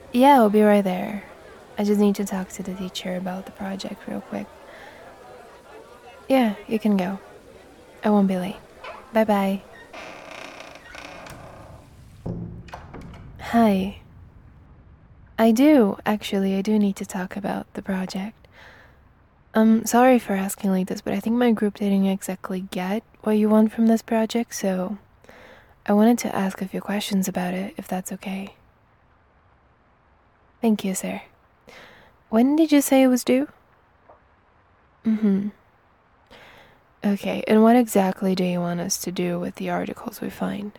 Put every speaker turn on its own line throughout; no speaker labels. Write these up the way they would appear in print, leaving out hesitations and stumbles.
Yeah, I'll be right there. I just need to talk to the teacher about the project real quick. Yeah, you can go. I won't be late. Bye bye. Hi. I do need to talk about the project. I'm sorry for asking like this, but I think my group didn't exactly get what you want from this project, so I wanted to ask a few questions about it, if that's okay. Thank you, sir. When did you say it was due? Mm-hmm. Okay, and what exactly do you want us to do with the articles we find?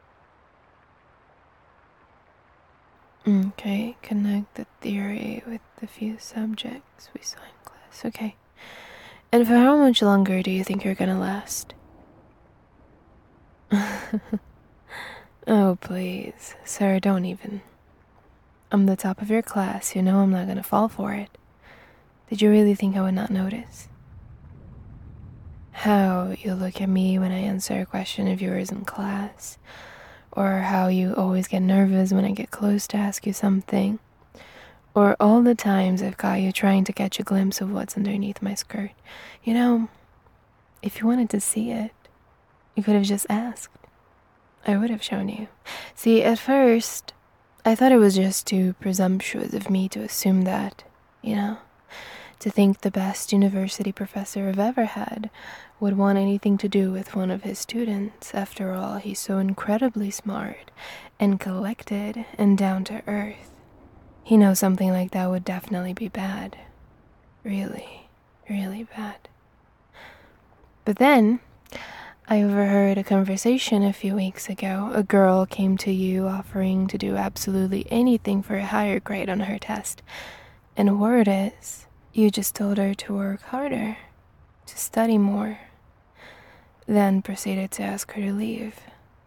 Okay, connect the theory with the few subjects we saw in class. Okay. And for how much longer do you think you're gonna last? Oh, please. Sir, don't even. I'm the top of your class. You know I'm not gonna fall for it. Did you really think I would not notice? How you look at me when I answer a question of yours in class, or how you always get nervous when I get close to ask you something, or all the times I've caught you trying to catch a glimpse of what's underneath my skirt. You know, if you wanted to see it, you could have just asked. I would have shown you. See, at first, I thought it was just too presumptuous of me to assume that, you know, to think the best university professor I've ever had would want anything to do with one of his students. After all, he's so incredibly smart and collected and down to earth. He knows something like that would definitely be bad. Really, really bad. But then, I overheard a conversation a few weeks ago. A girl came to you offering to do absolutely anything for a higher grade on her test. And word is, you just told her to work harder, to study more, then proceeded to ask her to leave.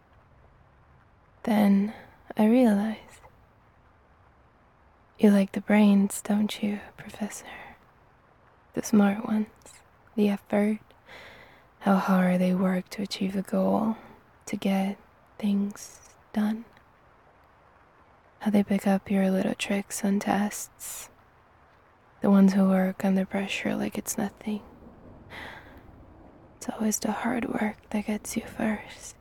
Then I realized. You like the brains, don't you, Professor? The smart ones, the effort, how hard they work to achieve a goal, to get things done. How they pick up your little tricks on tests. The ones who work under pressure like it's nothing. It's always the hard work that gets you first.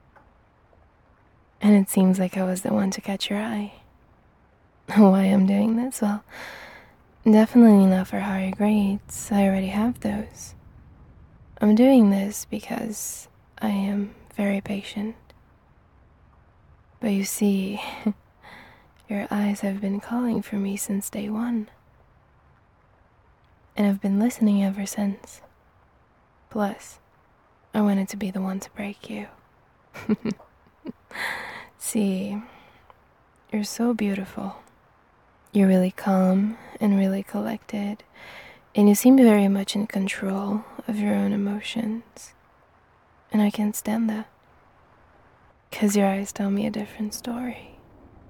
And it seems like I was the one to catch your eye. Why I'm doing this? Well, definitely not for higher grades. I already have those. I'm doing this because I am very patient. But you see, your eyes have been calling for me since day one. And I've been listening ever since. Plus, I wanted to be the one to break you. See, you're so beautiful. You're really calm and really collected, and you seem very much in control of your own emotions. And I can't stand that. 'Cause your eyes tell me a different story.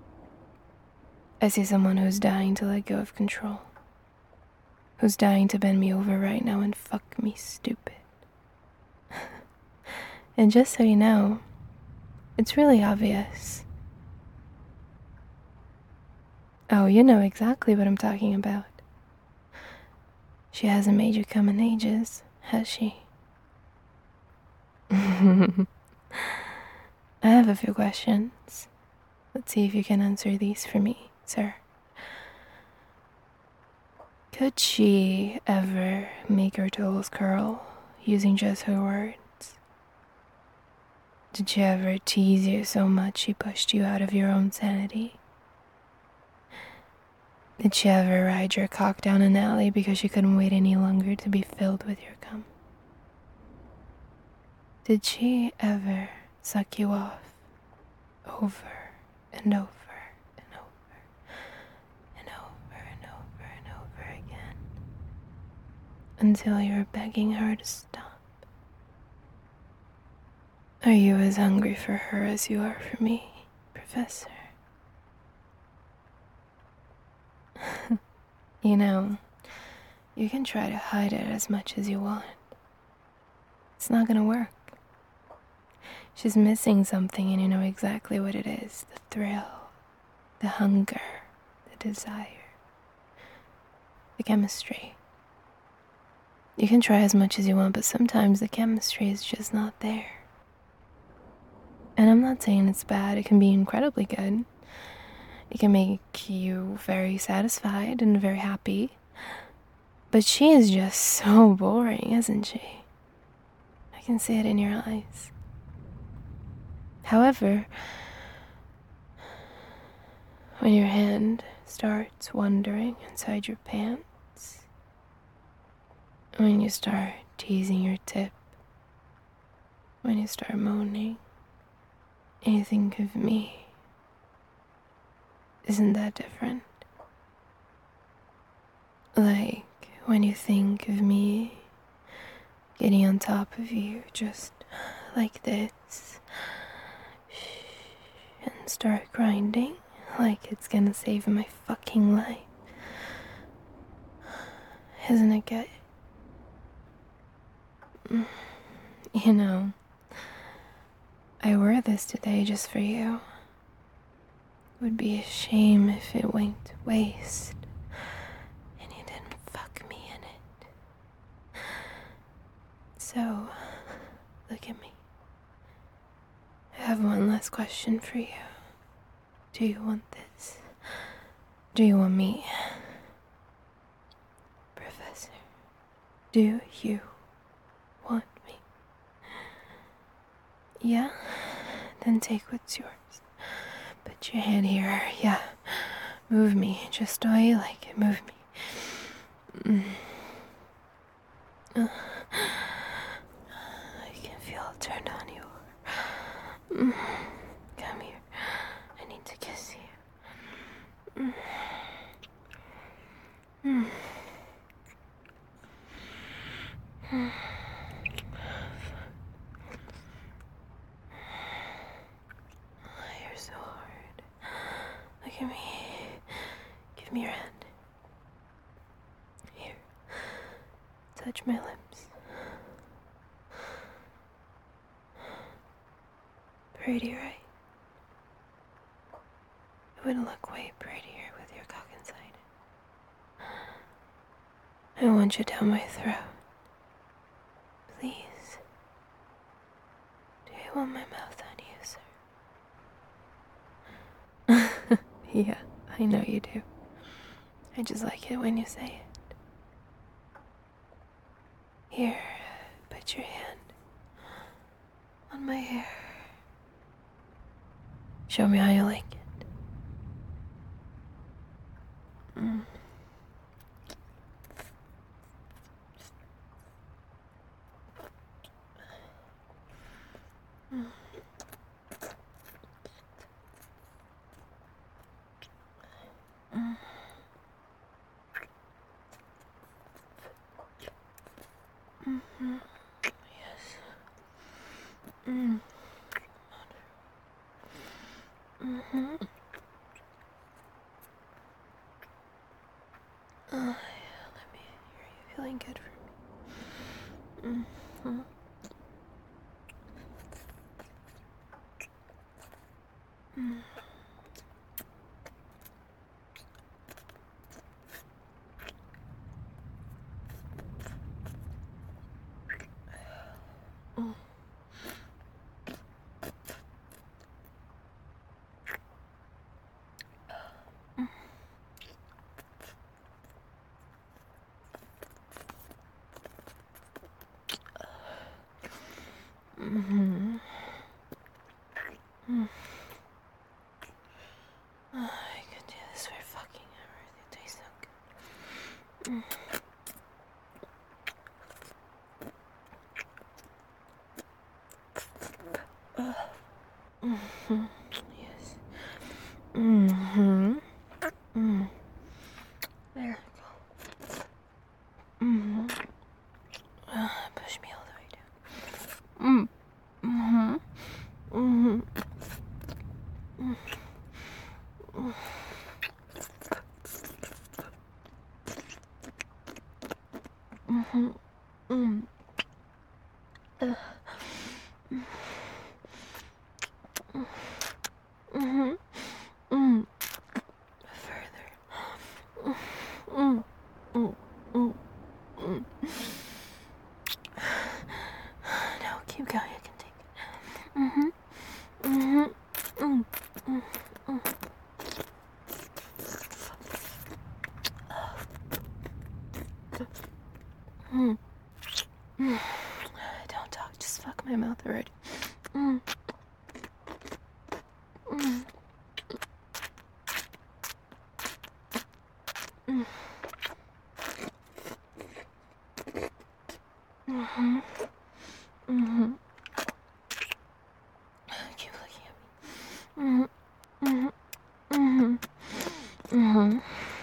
I see someone who's dying to let go of control. Who's dying to bend me over right now and fuck me stupid. And just so you know, it's really obvious. Oh, you know exactly what I'm talking about. She hasn't made you come in ages, has she? I have a few questions. Let's see if you can answer these for me, sir. Could she ever make her toes curl using just her words? Did she ever tease you so much she pushed you out of your own sanity? Did she ever ride your cock down an alley because she couldn't wait any longer to be filled with your cum? Did she ever suck you off over and over and over and over and over and over again until you're begging her to stop? Are you as hungry for her as you are for me, Professor? You know, you can try to hide it as much as you want. It's not gonna work. She's missing something and you know exactly what it is. The thrill, the hunger, desire. The chemistry. You can try as much as you want, but sometimes the chemistry is just not there. And I'm not saying it's bad, it can be incredibly good. It can make you very satisfied and very happy. But she is just so boring, isn't she? I can see it in your eyes. However, when your hand starts wandering inside your pants, when you start teasing your tip, when you start moaning, and you think of me, isn't that different? Like when you think of me getting on top of you just like this and start grinding like it's gonna save my fucking life. Isn't it good? You know, I wore this today just for you. It would be a shame if it went to waste and you didn't fuck me in it. So, look at me. I have one last question for you. Do you want this? Do you want me? Professor, do you want me? Yeah? Then take what's yours. Put your hand here. Yeah. Move me just the way you like it. Move me. I can feel it turned on you. Come here. I need to kiss you. You're so hard. Look at me. Give me your hand. Here. Touch my lips. Pretty, right? It would look way prettier with your cock inside it. I want you down my throat. Please. Do you want my mouth on you, sir? Yeah, I know you do. I just like it when you say it. Here, put your hand on my hair. Show me how you like it. Yes. Let me hear you feeling good for me. I could do this for fucking hours. It tastes so good. Yes. There we go. Push me all the way down. Further. Don't talk, just fuck my mouth already. Keep looking at me.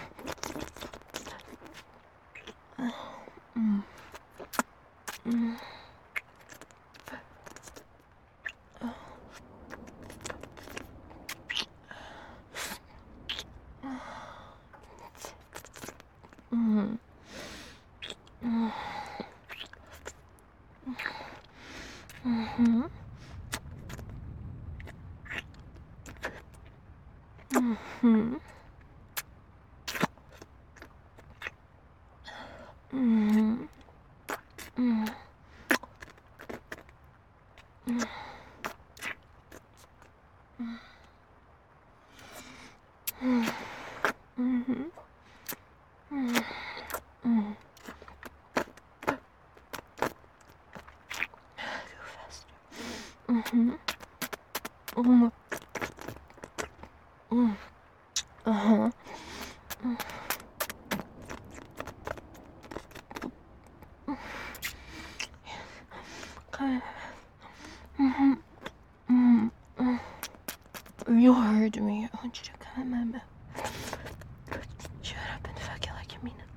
You heard me. I want you to come in my mouth. Shut up and fuck it like you mean it.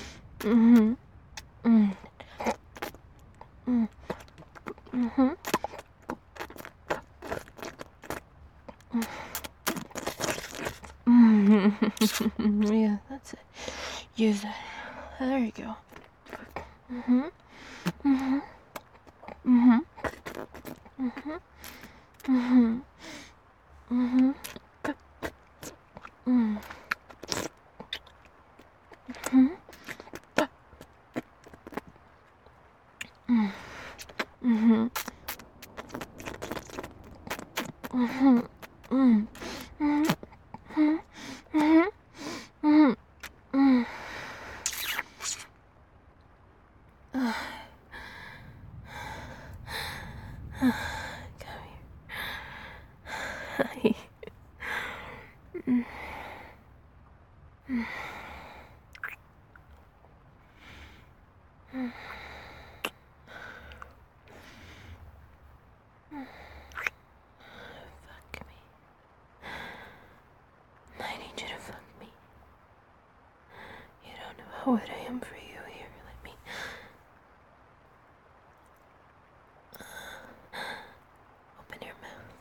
Yeah, that's it. Use that. There you go. Fuck me. I need you to fuck me. You don't know how wet I am for you. Here, let me. Open your mouth.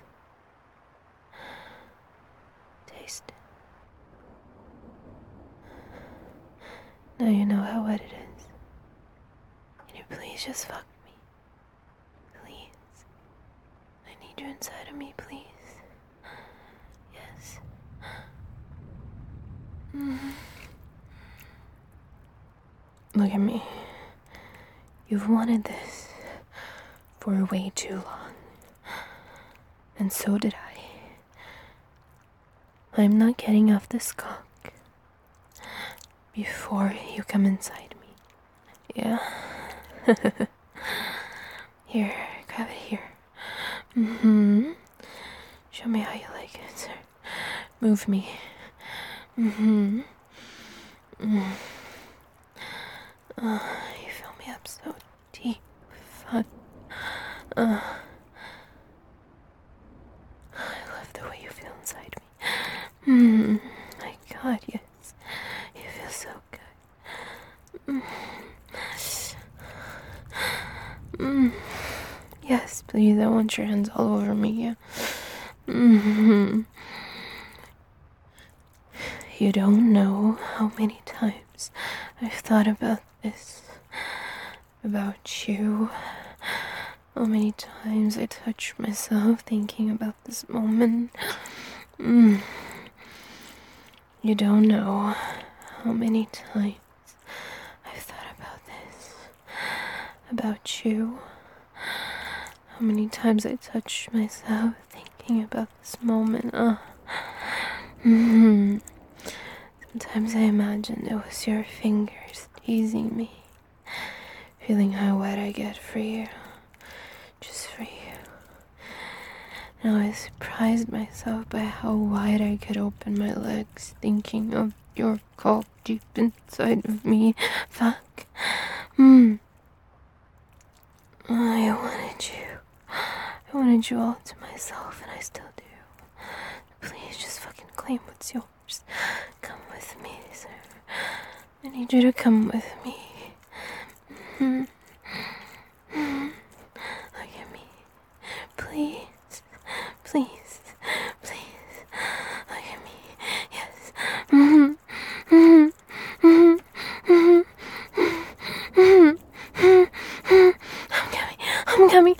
Taste it. Now you know how wet it is. Can you please just fuck me? Please. I need you inside of me, please. Yes. Look at me. You've wanted this for way too long. And so did I. I'm not getting off this cock before you come inside me. Yeah? Here, grab it here. Show me how you like it, sir. Move me. You fill me up so deep. Fun. I love the way you feel inside me. My God, yes. You feel so good. Yes, please. I want your hands all over me. Yeah. You don't know how many times I've thought about this, about you. How many times I touch myself thinking about this moment. You don't know how many times I've thought about this, about you. How many times I touch myself thinking thinking about this moment. Sometimes I imagine it was your fingers teasing me, feeling how wet I get for you, just for you. And I surprised myself by how wide I could open my legs, thinking of your cock deep inside of me. Fuck. I wanted you. I wanted you all to myself, and I still do. Please just fucking claim what's yours. Come with me, sir. I need you to come with me. Look at me. Please. Please. Please. Look at me. Yes. I'm coming.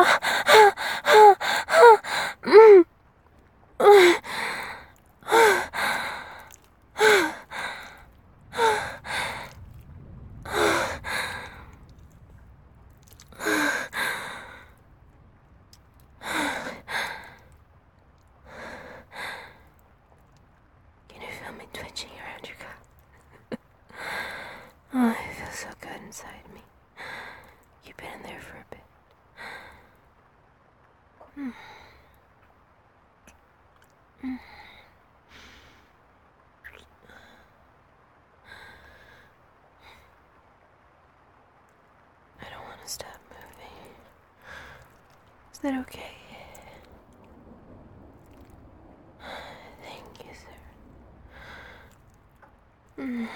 Can you feel me twitching around your cup? Oh, it feels so good inside me. You've been in there for a bit. I don't want to stop moving. Is that okay? Thank you, sir.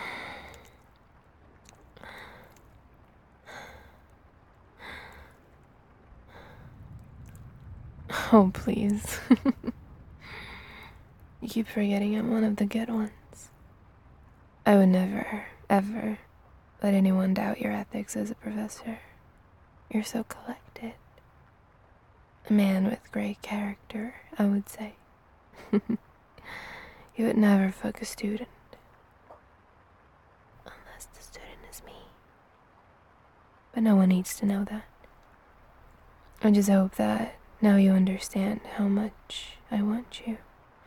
Oh, please. You keep forgetting I'm one of the good ones. I would never, ever let anyone doubt your ethics as a professor. You're so collected. A man with great character, I would say. You would never fuck a student. Unless the student is me. But no one needs to know that. I just hope that now you understand how much I want you.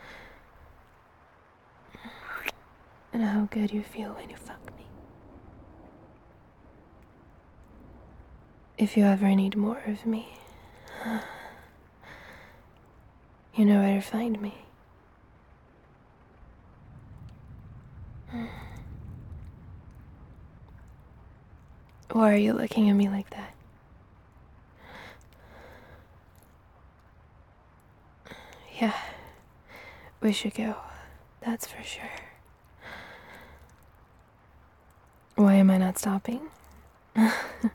And how good you feel when you fuck me. If you ever need more of me, you know where to find me. Why are you looking at me like that? Yeah, we should go. That's for sure. Why am I not stopping? Why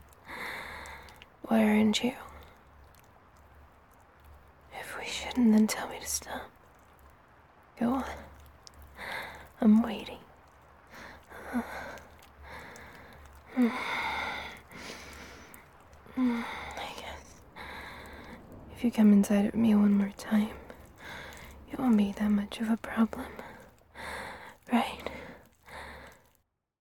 aren't you? If we shouldn't, then tell me to stop. Go on. I'm waiting. I guess if you come inside of me one more time, it won't be that much of a problem.